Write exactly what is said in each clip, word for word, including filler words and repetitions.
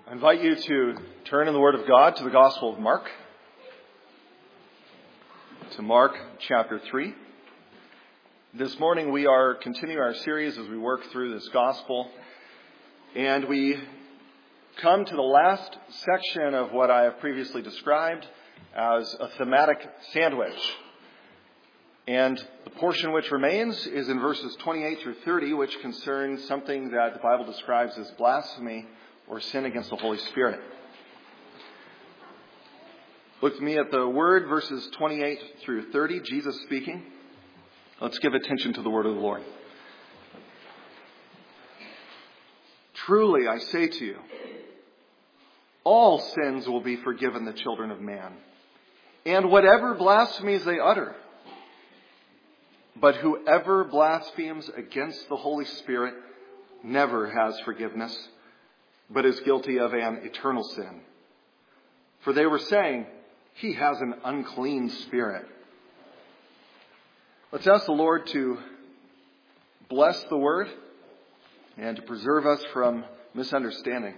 I invite you to turn in the Word of God to the Gospel of Mark, to Mark chapter three. This morning we are continuing our series as we work through this Gospel, and we come to the last section of what I have previously described as a thematic sandwich. And the portion which remains is in verses twenty-eight through thirty, which concerns something that the Bible describes as blasphemy or sin against the Holy Spirit. Look with me at the word, verses twenty-eight through thirty, Jesus speaking. Let's give attention to the word of the Lord. Truly, I say to you, all sins will be forgiven the children of man, and whatever blasphemies they utter. But whoever blasphemes against the Holy Spirit never has forgiveness, but is guilty of an eternal sin. For they were saying, he has an unclean spirit. Let's ask the Lord to bless the word and to preserve us from misunderstanding.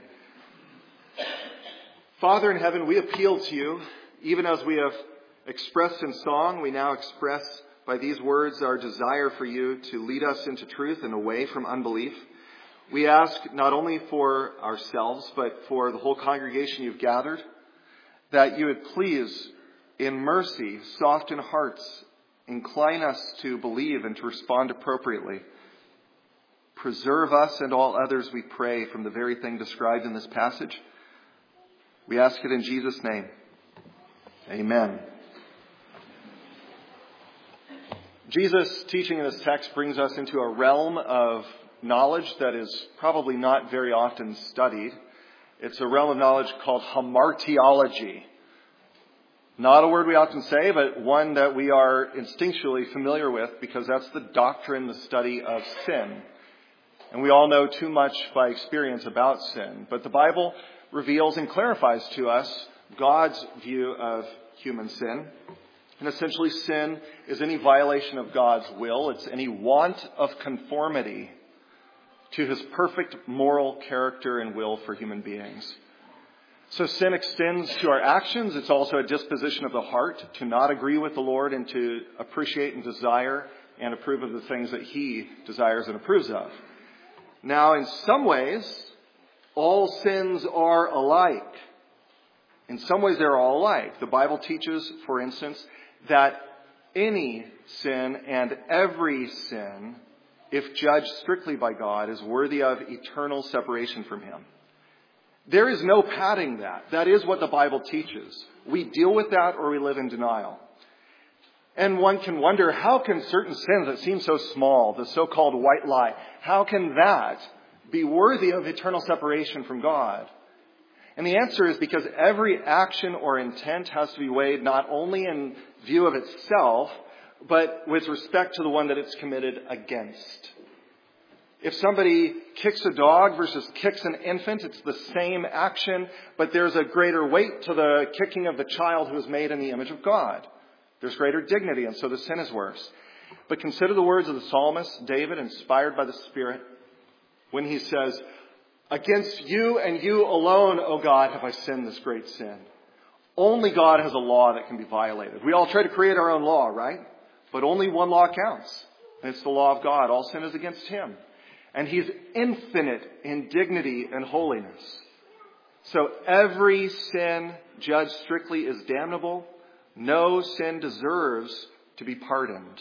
Father in heaven, we appeal to you, even as we have expressed in song, we now express by these words our desire for you to lead us into truth and away from unbelief. We ask not only for ourselves, but for the whole congregation you've gathered, that you would please, in mercy, soften hearts, incline us to believe and to respond appropriately. Preserve us and all others, we pray, from the very thing described in this passage. We ask it in Jesus' name. Amen. Jesus' teaching in this text brings us into a realm of knowledge that is probably not very often studied. It's a realm of knowledge called hamartiology. Not a word we often say, but one that we are instinctually familiar with because that's the doctrine, the study of sin. And we all know too much by experience about sin. But the Bible reveals and clarifies to us God's view of human sin. And essentially, sin is any violation of God's will. It's any want of conformity to his perfect moral character and will for human beings. So sin extends to our actions. It's also a disposition of the heart to not agree with the Lord and to appreciate and desire and approve of the things that he desires and approves of. Now, in some ways, all sins are alike. In some ways, they're all alike. The Bible teaches, for instance, that any sin and every sin, if judged strictly by God, is worthy of eternal separation from him. There is no padding that. That is what the Bible teaches. We deal with that or we live in denial. And one can wonder, how can certain sins that seem so small, the so-called white lie, how can that be worthy of eternal separation from God? And the answer is because every action or intent has to be weighed not only in view of itself, but with respect to the one that it's committed against. If somebody kicks a dog versus kicks an infant, it's the same action, but there's a greater weight to the kicking of the child who is made in the image of God. There's greater dignity, and so the sin is worse. But consider the words of the psalmist, David, inspired by the Spirit, when he says, against you and you alone, O God, have I sinned this great sin. Only God has a law that can be violated. We all try to create our own law, right? But only one law counts. And it's the law of God. All sin is against him. And he's infinite in dignity and holiness. So every sin judged strictly is damnable. No sin deserves to be pardoned.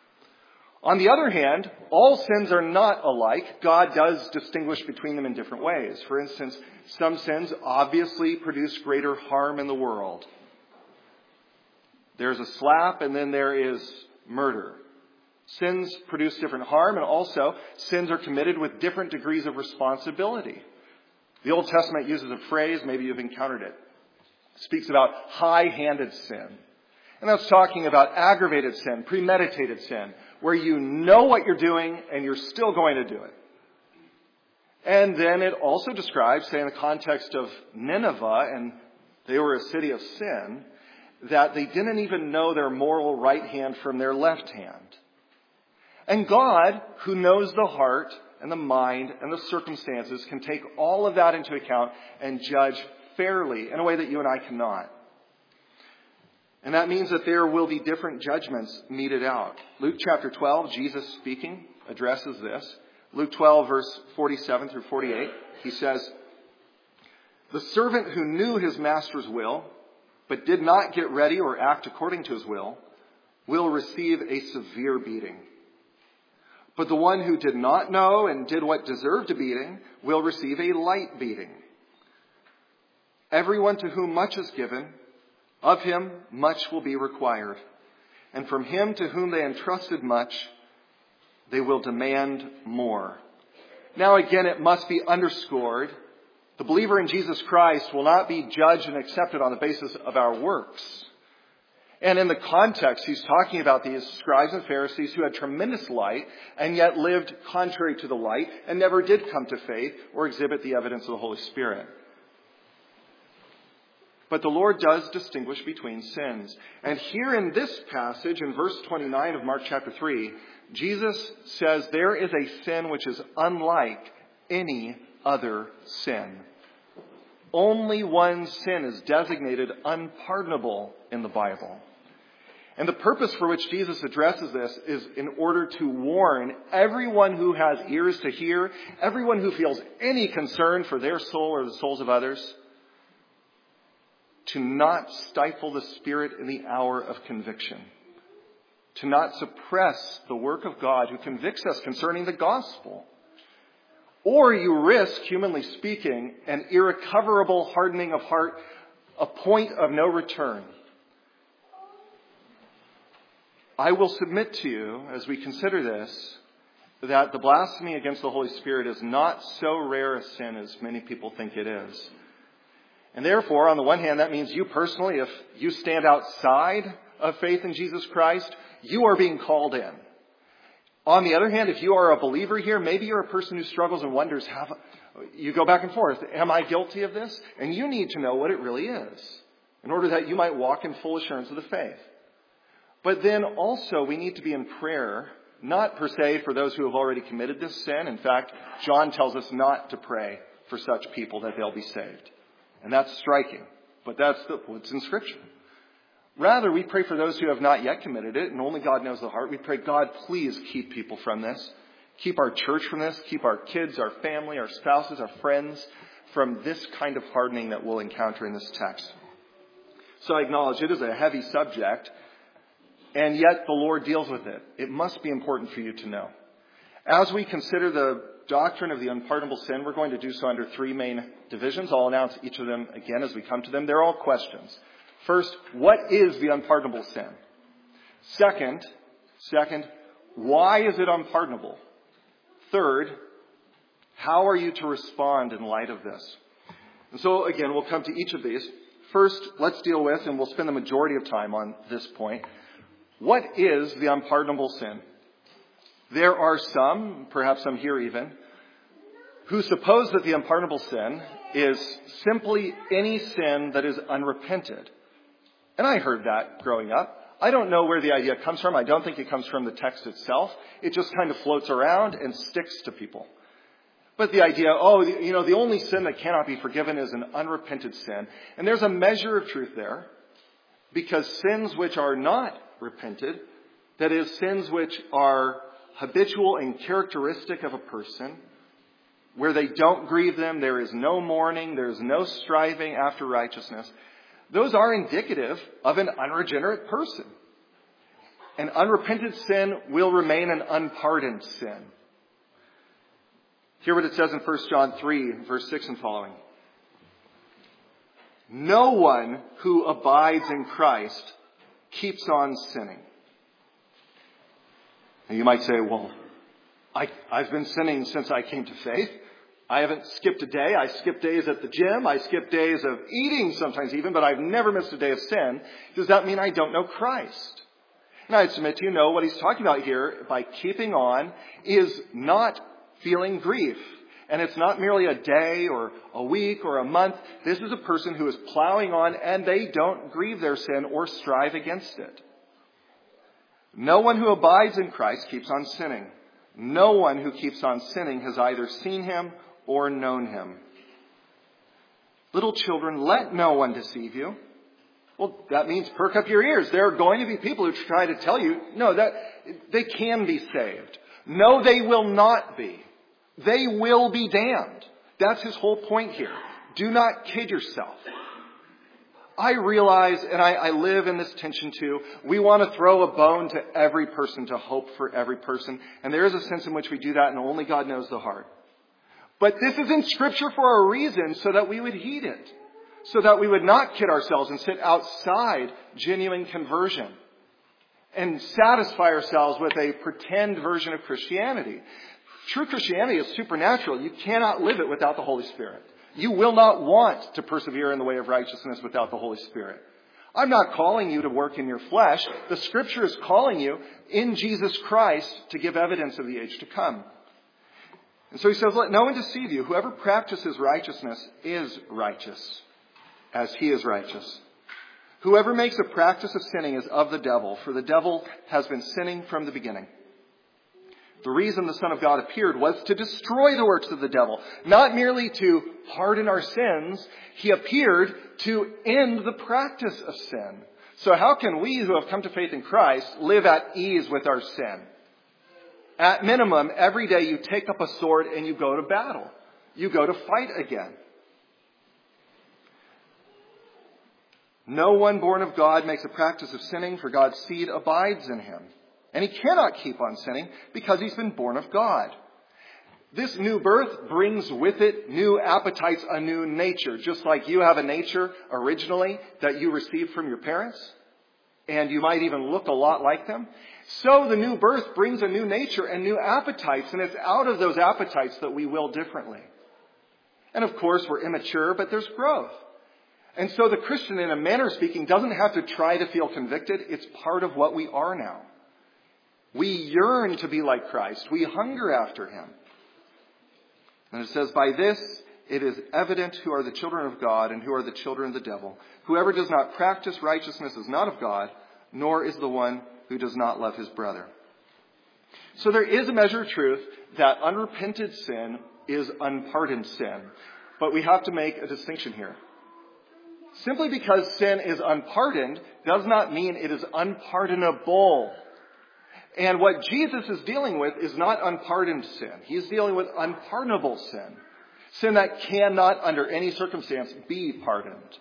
On the other hand, all sins are not alike. God does distinguish between them in different ways. For instance, some sins obviously produce greater harm in the world. There's a slap and then there is murder. Sins produce different harm, and also sins are committed with different degrees of responsibility. The Old Testament uses a phrase, maybe you've encountered it. It speaks about high-handed sin. And that's talking about aggravated sin, premeditated sin, where you know what you're doing and you're still going to do it. And then it also describes, say in the context of Nineveh, and they were a city of sin, that they didn't even know their moral right hand from their left hand. And God, who knows the heart, and the mind and the circumstances can take all of that into account and judge fairly in a way that you and I cannot. And that means that there will be different judgments meted out. Luke chapter twelve, Jesus speaking, addresses this. Luke twelve, verse forty-seven through forty-eight, he says, "The servant who knew his master's will, but did not get ready or act according to his will, will receive a severe beating. But the one who did not know and did what deserved a beating will receive a light beating. Everyone to whom much is given, of him much will be required. And from him to whom they entrusted much, they will demand more." Now again, it must be underscored, the believer in Jesus Christ will not be judged and accepted on the basis of our works. And in the context, he's talking about these scribes and Pharisees who had tremendous light and yet lived contrary to the light and never did come to faith or exhibit the evidence of the Holy Spirit. But the Lord does distinguish between sins. And here in this passage, in verse twenty-nine of Mark chapter three, Jesus says there is a sin which is unlike any other sin. Only one sin is designated unpardonable in the Bible. And the purpose for which Jesus addresses this is in order to warn everyone who has ears to hear, everyone who feels any concern for their soul or the souls of others, to not stifle the Spirit in the hour of conviction, to not suppress the work of God who convicts us concerning the gospel. Or you risk, humanly speaking, an irrecoverable hardening of heart, a point of no return. I will submit to you, as we consider this, that the blasphemy against the Holy Spirit is not so rare a sin as many people think it is. And therefore, on the one hand, that means you personally, if you stand outside of faith in Jesus Christ, you are being called in. On the other hand, if you are a believer here, maybe you're a person who struggles and wonders, have you go back and forth, am I guilty of this? And you need to know what it really is in order that you might walk in full assurance of the faith. But then also we need to be in prayer, not per se for those who have already committed this sin. In fact, John tells us not to pray for such people that they'll be saved. And that's striking, but that's the, what's in Scripture. Rather, we pray for those who have not yet committed it, and only God knows the heart. We pray, God, please keep people from this. Keep our church from this. Keep our kids, our family, our spouses, our friends from this kind of hardening that we'll encounter in this text. So I acknowledge it is a heavy subject, and yet the Lord deals with it. It must be important for you to know. As we consider the doctrine of the unpardonable sin, we're going to do so under three main divisions. I'll announce each of them again as we come to them. They're all questions. First, what is the unpardonable sin? Second, second, why is it unpardonable? Third, how are you to respond in light of this? And so again, we'll come to each of these. First, let's deal with, and we'll spend the majority of time on this point, what is the unpardonable sin? There are some, perhaps some here even, who suppose that the unpardonable sin is simply any sin that is unrepented. And I heard that growing up. I don't know where the idea comes from. I don't think it comes from the text itself. It just kind of floats around and sticks to people. But the idea, oh, you know, the only sin that cannot be forgiven is an unrepented sin. And there's a measure of truth there, because sins which are not repented, that is, sins which are habitual and characteristic of a person, where they don't grieve them, there is no mourning, there is no striving after righteousness, those are indicative of an unregenerate person. An unrepented sin will remain an unpardoned sin. Hear what it says in First John three, verse six and following. No one who abides in Christ keeps on sinning. And you might say, well, I, I've been sinning since I came to faith. I haven't skipped a day. I skip days at the gym. I skip days of eating sometimes even, but I've never missed a day of sin. Does that mean I don't know Christ? And I submit to you, no, what he's talking about here by keeping on is not feeling grief. And it's not merely a day or a week or a month. This is a person who is plowing on and they don't grieve their sin or strive against it. No one who abides in Christ keeps on sinning. No one who keeps on sinning has either seen him or known him. Little children, let no one deceive you. Well, that means perk up your ears. There are going to be people who try to tell you, no, that they can be saved. No, they will not be. They will be damned. That's his whole point here. Do not kid yourself. I realize, and I, I live in this tension too, we want to throw a bone to every person, to hope for every person. And there is a sense in which we do that, and only God knows the heart. But this is in Scripture for a reason, so that we would heed it. So that we would not kid ourselves and sit outside genuine conversion and satisfy ourselves with a pretend version of Christianity. True Christianity is supernatural. You cannot live it without the Holy Spirit. You will not want to persevere in the way of righteousness without the Holy Spirit. I'm not calling you to work in your flesh. The Scripture is calling you in Jesus Christ to give evidence of the age to come. And so he says, let no one deceive you. Whoever practices righteousness is righteous, as he is righteous. Whoever makes a practice of sinning is of the devil, for the devil has been sinning from the beginning. The reason the Son of God appeared was to destroy the works of the devil, not merely to pardon our sins. He appeared to end the practice of sin. So how can we who have come to faith in Christ live at ease with our sin? At minimum, every day you take up a sword and you go to battle. You go to fight again. No one born of God makes a practice of sinning, for God's seed abides in him. And he cannot keep on sinning because he's been born of God. This new birth brings with it new appetites, a new nature. Just like you have a nature originally that you received from your parents, and you might even look a lot like them. So the new birth brings a new nature and new appetites, and it's out of those appetites that we will differently. And of course, we're immature, but there's growth. And so the Christian, in a manner of speaking, doesn't have to try to feel convicted. It's part of what we are now. We yearn to be like Christ. We hunger after him. And it says, by this it is evident who are the children of God and who are the children of the devil. Whoever does not practice righteousness is not of God, nor is the one who does not love his brother. So there is a measure of truth that unrepented sin is unpardoned sin. But we have to make a distinction here. Simply because sin is unpardoned does not mean it is unpardonable. And what Jesus is dealing with is not unpardoned sin. He's dealing with unpardonable sin. Sin that cannot, under any circumstance, be pardoned.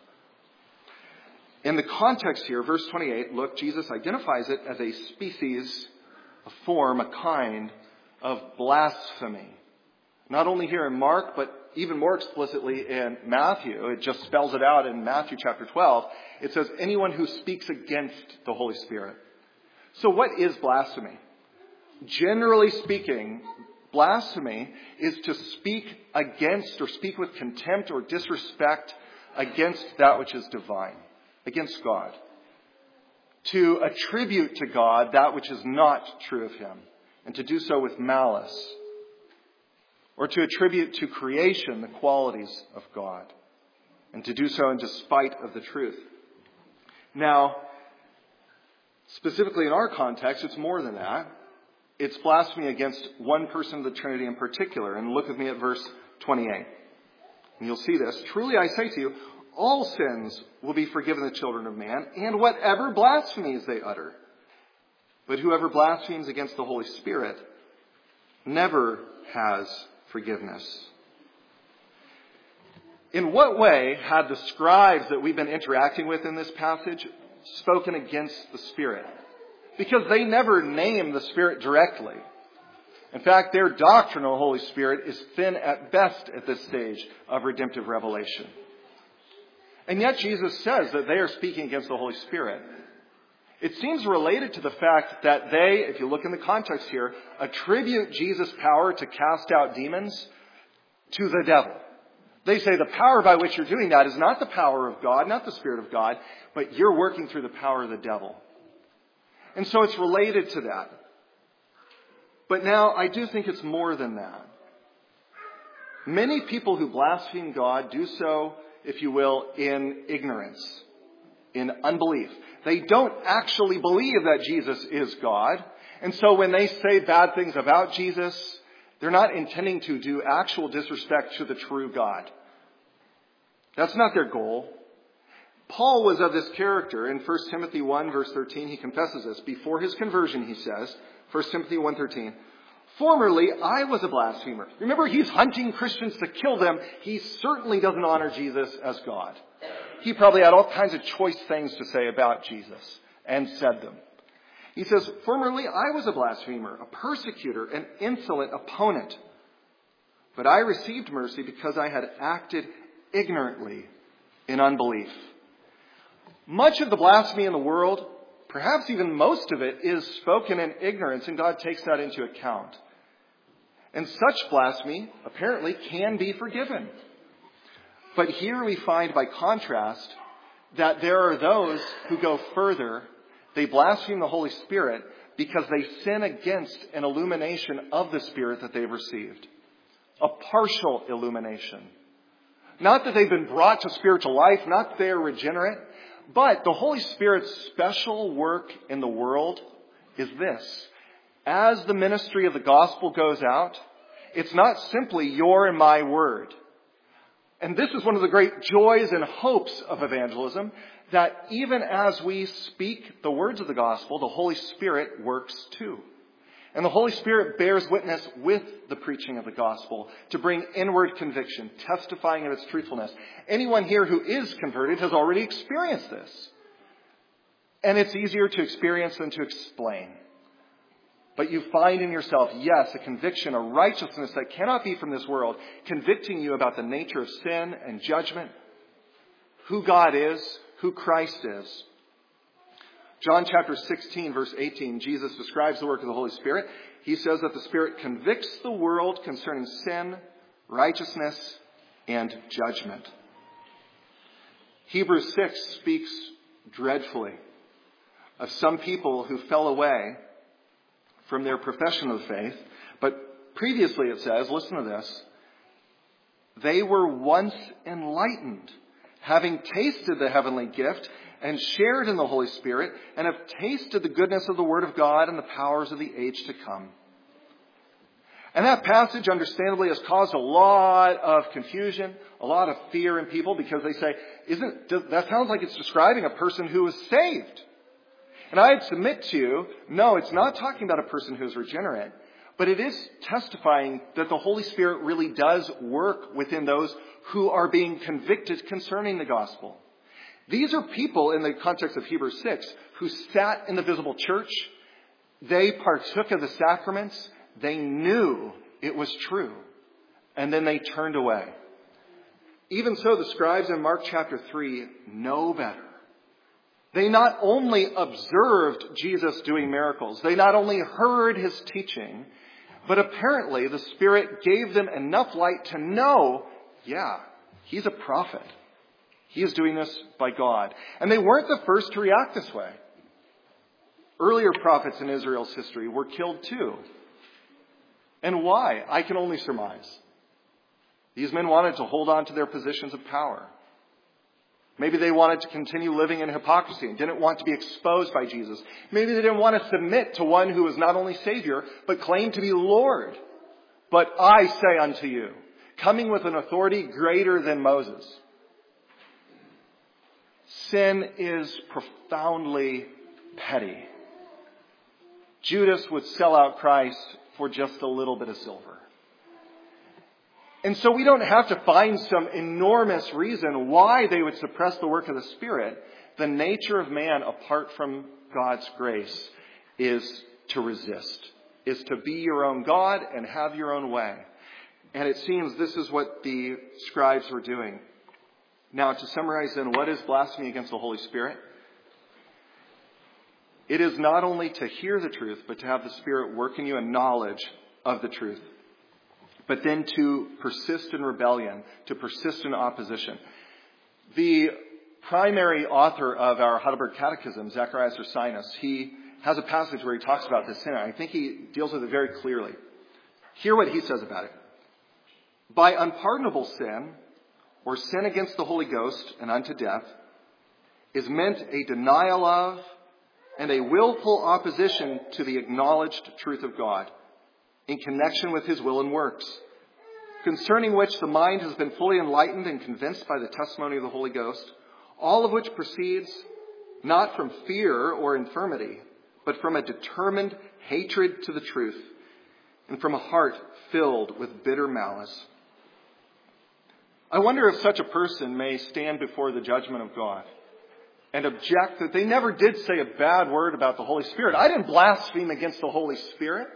In the context here, verse twenty-eight, look, Jesus identifies it as a species, a form, a kind of blasphemy. Not only here in Mark, but even more explicitly in Matthew. It just spells it out in Matthew chapter twelve. It says, anyone who speaks against the Holy Spirit. So what is blasphemy? Generally speaking, blasphemy is to speak against or speak with contempt or disrespect against that which is divine, against God. To attribute to God that which is not true of him, and to do so with malice. Or to attribute to creation the qualities of God, and to do so in despite of the truth. Now, specifically in our context, it's more than that. It's blasphemy against one person of the Trinity in particular. And look with me at verse twenty-eight. And you'll see this. Truly I say to you, all sins will be forgiven the children of man, and whatever blasphemies they utter. But whoever blasphemes against the Holy Spirit never has forgiveness. In what way had the scribes that we've been interacting with in this passage spoken against the Spirit? Because they never name the Spirit directly. In fact, their doctrine of the Holy Spirit is thin at best at this stage of redemptive revelation. And yet Jesus says that they are speaking against the Holy Spirit. It seems related to the fact that they, if you look in the context here, attribute Jesus' power to cast out demons to the devil. They say the power by which you're doing that is not the power of God, not the Spirit of God, but you're working through the power of the devil. And so it's related to that. But now I do think it's more than that. Many people who blaspheme God do so, if you will, in ignorance, in unbelief. They don't actually believe that Jesus is God. And so when they say bad things about Jesus, they're not intending to do actual disrespect to the true God. That's not their goal. Paul was of this character. In First Timothy one, verse thirteen, he confesses this. Before his conversion, he says, First Timothy one thirteen, formerly I was a blasphemer. Remember, he's hunting Christians to kill them. He certainly doesn't honor Jesus as God. He probably had all kinds of choice things to say about Jesus and said them. He says, formerly I was a blasphemer, a persecutor, an insolent opponent. But I received mercy because I had acted ignorantly in unbelief. Much of the blasphemy in the world, perhaps even most of it, is spoken in ignorance, and God takes that into account. And such blasphemy, apparently, can be forgiven. But here we find, by contrast, that there are those who go further. They blaspheme the Holy Spirit because they sin against an illumination of the Spirit that they've received. A partial illumination. Not that they've been brought to spiritual life, not that they are regenerate, but the Holy Spirit's special work in the world is this. As the ministry of the gospel goes out, it's not simply your and my word. And this is one of the great joys and hopes of evangelism, that even as we speak the words of the gospel, the Holy Spirit works too. And the Holy Spirit bears witness with the preaching of the gospel to bring inward conviction, testifying of its truthfulness. Anyone here who is converted has already experienced this. And it's easier to experience than to explain. But you find in yourself, yes, a conviction, a righteousness that cannot be from this world, convicting you about the nature of sin and judgment, who God is, who Christ is. John chapter sixteen, verse eighteen, Jesus describes the work of the Holy Spirit. He says that the Spirit convicts the world concerning sin, righteousness, and judgment. Hebrews six speaks dreadfully of some people who fell away from their profession of faith. But previously it says, listen to this, they were once enlightened, having tasted the heavenly gift and shared in the Holy Spirit, and have tasted the goodness of the Word of God and the powers of the age to come. And that passage, understandably, has caused a lot of confusion, a lot of fear in people, because they say, "Isn't that sounds like it's describing a person who is saved?" And I'd submit to you, no, it's not talking about a person who is regenerate, but it is testifying that the Holy Spirit really does work within those who are being convicted concerning the gospel. These are people, in the context of Hebrews six, who sat in the visible church. They partook of the sacraments. They knew it was true. And then they turned away. Even so, the scribes in Mark chapter three know better. They not only observed Jesus doing miracles, they not only heard his teaching, but apparently the Spirit gave them enough light to know, yeah, he's a prophet. He is doing this by God. And they weren't the first to react this way. Earlier prophets in Israel's history were killed too. And why? I can only surmise. These men wanted to hold on to their positions of power. Maybe they wanted to continue living in hypocrisy and didn't want to be exposed by Jesus. Maybe they didn't want to submit to one who was not only Savior, but claimed to be Lord. But I say unto you, coming with an authority greater than Moses. Sin is profoundly petty. Judas would sell out Christ for just a little bit of silver. And so we don't have to find some enormous reason why they would suppress the work of the Spirit. The nature of man apart from God's grace is to resist, is to be your own God and have your own way. And it seems this is what the scribes were doing. Now, to summarize then, what is blasphemy against the Holy Spirit? It is not only to hear the truth, but to have the Spirit work in you in knowledge of the truth. But then to persist in rebellion, to persist in opposition. The primary author of our Heidelberg Catechism, Zacharias Ursinus, he has a passage where he talks about this sin. I think he deals with it very clearly. Hear what he says about it. By unpardonable sin, or sin against the Holy Ghost and unto death, is meant a denial of and a willful opposition to the acknowledged truth of God in connection with his will and works, concerning which the mind has been fully enlightened and convinced by the testimony of the Holy Ghost, all of which proceeds not from fear or infirmity, but from a determined hatred to the truth, and from a heart filled with bitter malice. I wonder if such a person may stand before the judgment of God and object that they never did say a bad word about the Holy Spirit. I didn't blaspheme against the Holy Spirit.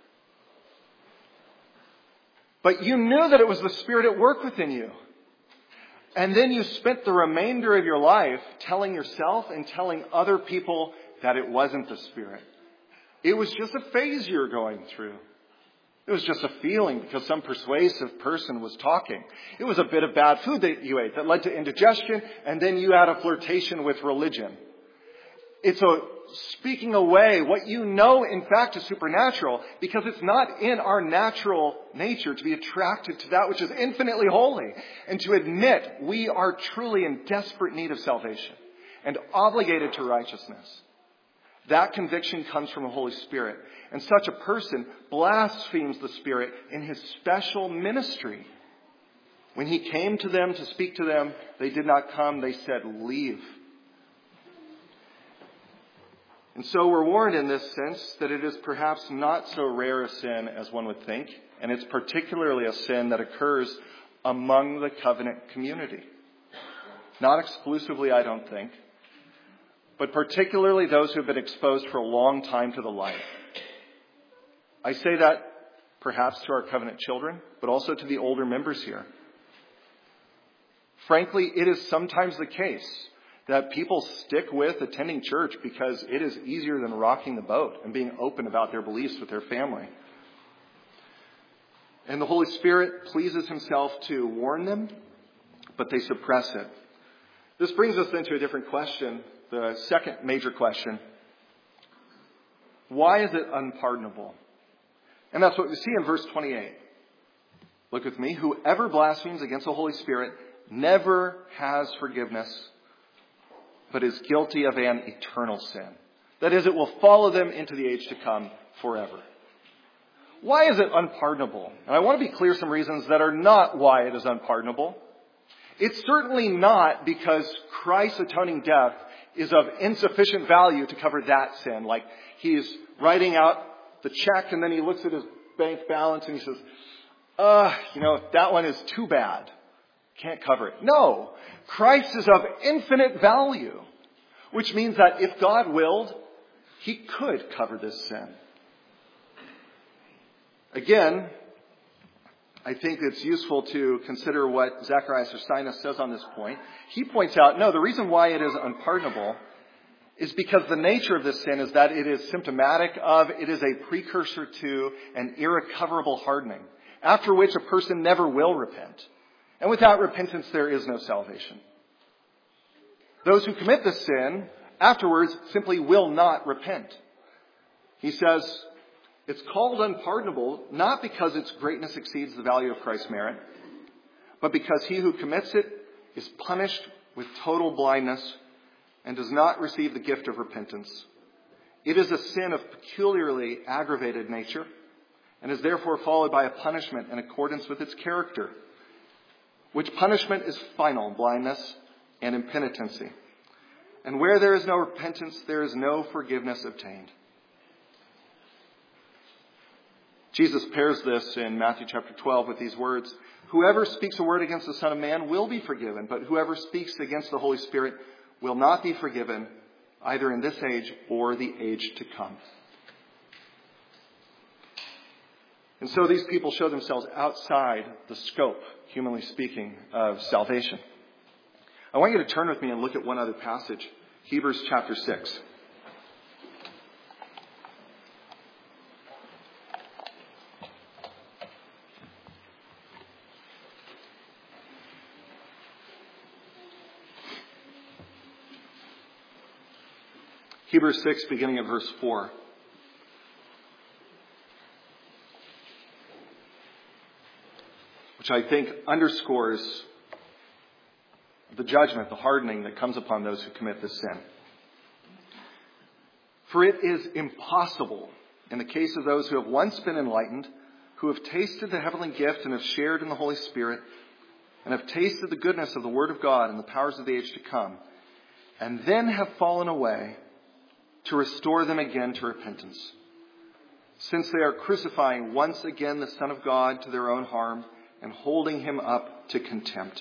But you knew that it was the Spirit at work within you. And then you spent the remainder of your life telling yourself and telling other people that it wasn't the Spirit. It was just a phase you were going through. It was just a feeling because some persuasive person was talking. It was a bit of bad food that you ate that led to indigestion, and then you had a flirtation with religion. It's a speaking away what you know, in fact, is supernatural, because it's not in our natural nature to be attracted to that which is infinitely holy, and to admit we are truly in desperate need of salvation and obligated to righteousness. That conviction comes from the Holy Spirit. And such a person blasphemes the Spirit in his special ministry. When he came to them to speak to them, they did not come. They said, leave. And so we're warned in this sense that it is perhaps not so rare a sin as one would think. And it's particularly a sin that occurs among the covenant community. Not exclusively, I don't think, but particularly those who have been exposed for a long time to the light. I say that perhaps to our covenant children, but also to the older members here. Frankly, it is sometimes the case that people stick with attending church because it is easier than rocking the boat and being open about their beliefs with their family. And the Holy Spirit pleases himself to warn them, but they suppress it. This brings us then to a different question. The second major question, why is it unpardonable? And that's what we see in verse twenty-eight. Look with me. Whoever blasphemes against the Holy Spirit never has forgiveness, but is guilty of an eternal sin. That is, it will follow them into the age to come forever. Why is it unpardonable? And I want to be clear some reasons that are not why it is unpardonable. It's certainly not because Christ's atoning death is of insufficient value to cover that sin. Like he's writing out the check and then he looks at his bank balance and he says, uh, you know, that one is too bad. Can't cover it. No, Christ is of infinite value, which means that if God willed, he could cover this sin. Again, I think it's useful to consider what Zacharias Ursinus says on this point. He points out, no, the reason why it is unpardonable is because the nature of this sin is that it is symptomatic of, it is a precursor to an irrecoverable hardening, after which a person never will repent. And without repentance, there is no salvation. Those who commit the sin afterwards simply will not repent. He says, it's called unpardonable, not because its greatness exceeds the value of Christ's merit, but because he who commits it is punished with total blindness and does not receive the gift of repentance. It is a sin of peculiarly aggravated nature and is therefore followed by a punishment in accordance with its character, which punishment is final blindness and impenitency. And where there is no repentance, there is no forgiveness obtained. Jesus pairs this in Matthew chapter twelve with these words, whoever speaks a word against the Son of Man will be forgiven, but whoever speaks against the Holy Spirit will not be forgiven, either in this age or the age to come. And so these people show themselves outside the scope, humanly speaking, of salvation. I want you to turn with me and look at one other passage, Hebrews chapter six. Hebrews six, beginning at verse four. Which I think underscores the judgment, the hardening that comes upon those who commit this sin. For it is impossible, in the case of those who have once been enlightened, who have tasted the heavenly gift and have shared in the Holy Spirit, and have tasted the goodness of the Word of God and the powers of the age to come, and then have fallen away, to restore them again to repentance, since they are crucifying once again the Son of God to their own harm and holding him up to contempt.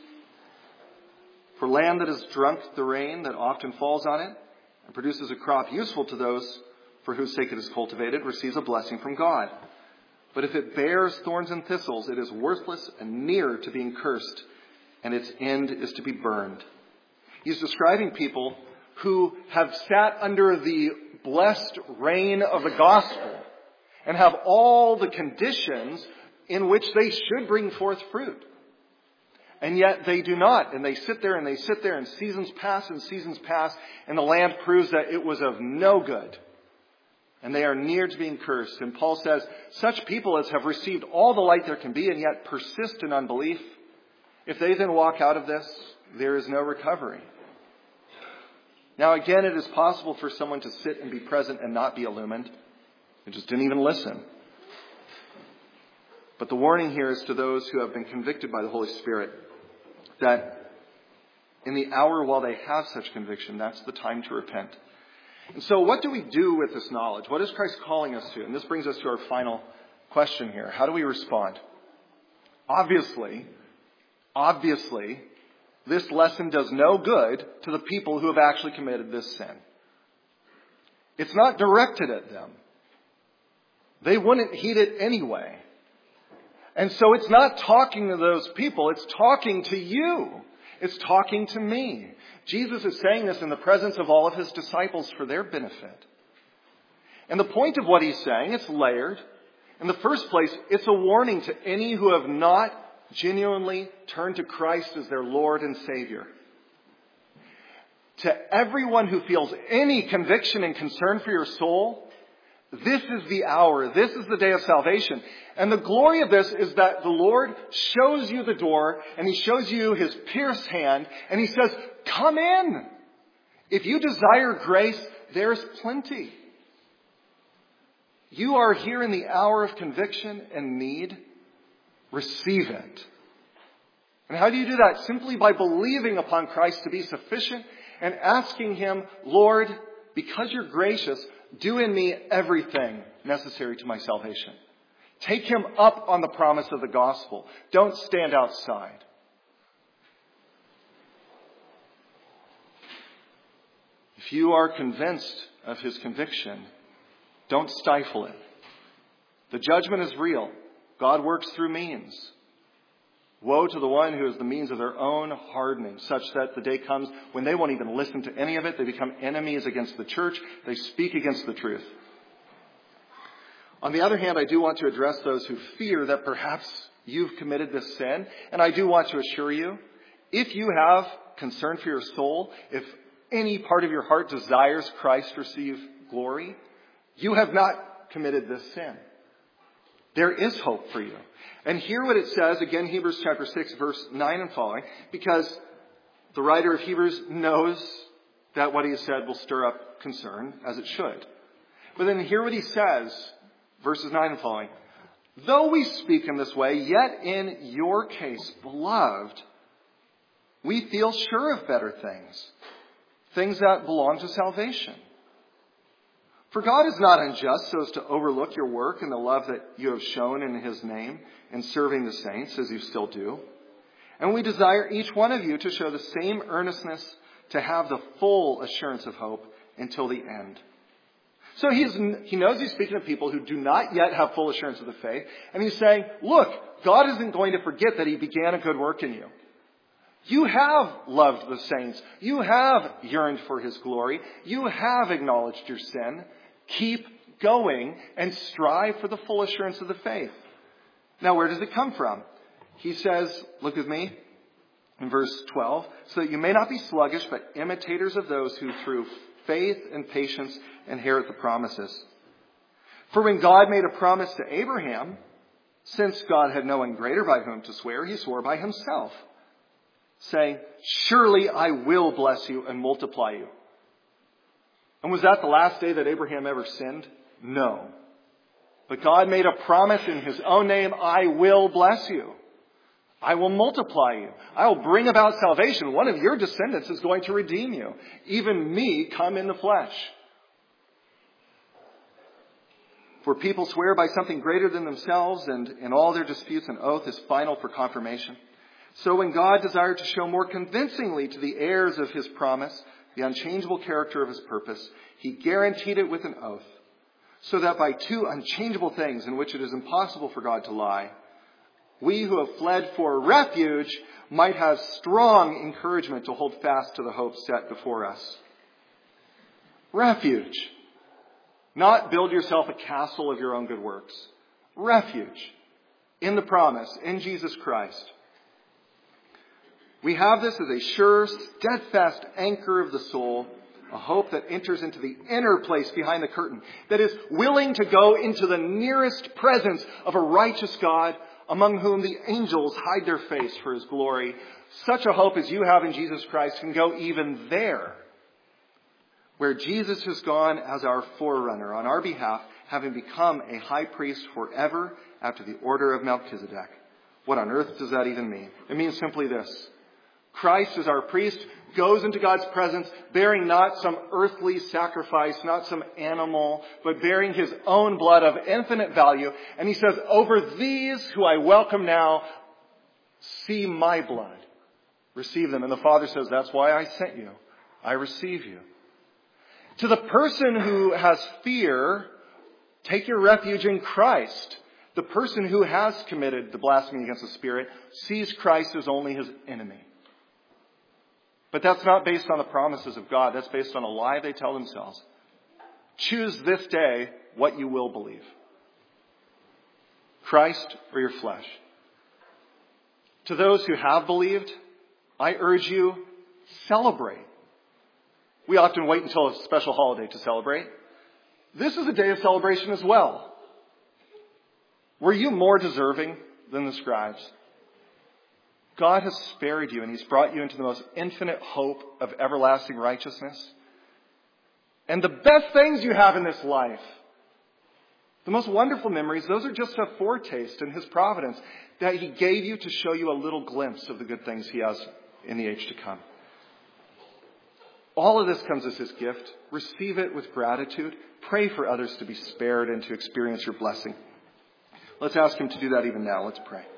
For land that has drunk the rain that often falls on it and produces a crop useful to those for whose sake it is cultivated receives a blessing from God. But if it bears thorns and thistles, it is worthless and near to being cursed, and its end is to be burned. He's describing people who have sat under the blessed reign of the gospel and have all the conditions in which they should bring forth fruit. And yet they do not. And they sit there and they sit there and seasons pass and seasons pass, and the land proves that it was of no good. And they are near to being cursed. And Paul says, such people as have received all the light there can be and yet persist in unbelief, if they then walk out of this, there is no recovery. Now again, it is possible for someone to sit and be present and not be illumined. They just didn't even listen. But the warning here is to those who have been convicted by the Holy Spirit that in the hour while they have such conviction, that's the time to repent. And so what do we do with this knowledge? What is Christ calling us to? And this brings us to our final question here. How do we respond? Obviously, obviously, this lesson does no good to the people who have actually committed this sin. It's not directed at them. They wouldn't heed it anyway. And so it's not talking to those people. It's talking to you. It's talking to me. Jesus is saying this in the presence of all of his disciples for their benefit. And the point of what he's saying, it's layered. In the first place, it's a warning to any who have not genuinely turned to Christ as their Lord and Savior. To everyone who feels any conviction and concern for your soul, this is the hour. This is the day of salvation. And the glory of this is that the Lord shows you the door and he shows you his pierced hand and he says, come in. If you desire grace, there's plenty. You are here in the hour of conviction and need. Receive it. And how do you do that? Simply by believing upon Christ to be sufficient and asking him, Lord, because you're gracious, do in me everything necessary to my salvation. Take him up on the promise of the gospel. Don't stand outside. If you are convinced of his conviction, don't stifle it. The judgment is real. God works through means. Woe to the one who is the means of their own hardening, such that the day comes when they won't even listen to any of it. They become enemies against the church. They speak against the truth. On the other hand, I do want to address those who fear that perhaps you've committed this sin. And I do want to assure you, if you have concern for your soul, if any part of your heart desires Christ to receive glory, you have not committed this sin. There is hope for you. And hear what it says, again, Hebrews chapter six, verse nine and following, because the writer of Hebrews knows that what he has said will stir up concern, as it should. But then hear what he says, verses nine and following. Though we speak in this way, yet in your case, beloved, we feel sure of better things, things that belong to salvation. For God is not unjust so as to overlook your work and the love that you have shown in his name in serving the saints, as you still do. And we desire each one of you to show the same earnestness to have the full assurance of hope until the end. So he's, he knows he's speaking to people who do not yet have full assurance of the faith. And he's saying, look, God isn't going to forget that he began a good work in you. You have loved the saints. You have yearned for his glory. You have acknowledged your sin. Keep going and strive for the full assurance of the faith. Now, where does it come from? He says, look with me in verse twelve, so that you may not be sluggish, but imitators of those who through faith and patience inherit the promises. For when God made a promise to Abraham, since God had no one greater by whom to swear, he swore by himself, saying, surely I will bless you and multiply you. And was that the last day that Abraham ever sinned? No. But God made a promise in his own name, I will bless you. I will multiply you. I will bring about salvation. One of your descendants is going to redeem you. Even me come in the flesh. For people swear by something greater than themselves, and in all their disputes an oath is final for confirmation. So when God desired to show more convincingly to the heirs of his promise the unchangeable character of his purpose, he guaranteed it with an oath, so that by two unchangeable things in which it is impossible for God to lie, we who have fled for refuge might have strong encouragement to hold fast to the hope set before us. Refuge. Not build yourself a castle of your own good works. Refuge. In the promise, in Jesus Christ. We have this as a sure, steadfast anchor of the soul, a hope that enters into the inner place behind the curtain, that is willing to go into the nearest presence of a righteous God, among whom the angels hide their face for his glory. Such a hope as you have in Jesus Christ can go even there, where Jesus has gone as our forerunner on our behalf, having become a high priest forever after the order of Melchizedek. What on earth does that even mean? It means simply this. Christ, as our priest, goes into God's presence bearing not some earthly sacrifice, not some animal, but bearing his own blood of infinite value. And he says, over these who I welcome now, see my blood. Receive them. And the Father says, that's why I sent you. I receive you. To the person who has fear, take your refuge in Christ. The person who has committed the blasphemy against the Spirit sees Christ as only his enemy. But that's not based on the promises of God. That's based on a lie they tell themselves. Choose this day what you will believe. Christ or your flesh. To those who have believed, I urge you, celebrate. We often wait until a special holiday to celebrate. This is a day of celebration as well. Were you more deserving than the scribes? God has spared you and he's brought you into the most infinite hope of everlasting righteousness. And the best things you have in this life, the most wonderful memories, those are just a foretaste in his providence that he gave you to show you a little glimpse of the good things he has in the age to come. All of this comes as his gift. Receive it with gratitude. Pray for others to be spared and to experience your blessing. Let's ask him to do that even now. Let's pray.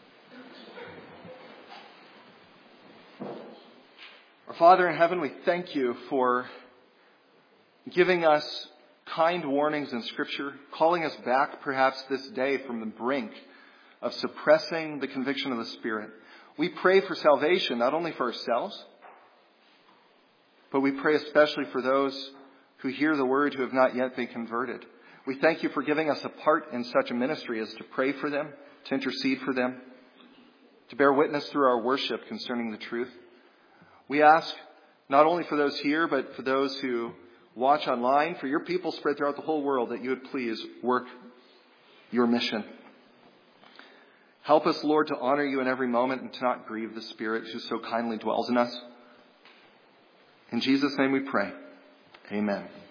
Our Father in heaven, we thank you for giving us kind warnings in Scripture, calling us back perhaps this day from the brink of suppressing the conviction of the Spirit. We pray for salvation, not only for ourselves, but we pray especially for those who hear the word who have not yet been converted. We thank you for giving us a part in such a ministry as to pray for them, to intercede for them, to bear witness through our worship concerning the truth. We ask not only for those here, but for those who watch online, for your people spread throughout the whole world, that you would please work your mission. Help us, Lord, to honor you in every moment and to not grieve the Spirit who so kindly dwells in us. In Jesus' name we pray. Amen.